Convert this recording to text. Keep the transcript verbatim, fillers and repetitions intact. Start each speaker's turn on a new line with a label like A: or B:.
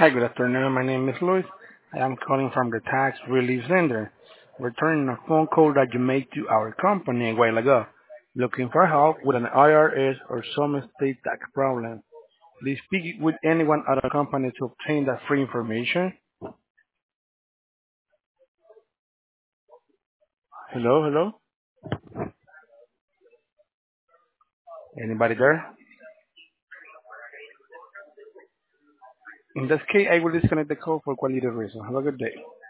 A: Hi, good afternoon. My name is Luis. I am calling from the Tax Relief Center, returning a phone call that you made to our company a while ago, looking for help with an I R S or some state tax problem. Please speak with anyone at the company to obtain that free information. Hello, hello? Anybody there? In this case, I will disconnect the call for quality reason. Have a good day.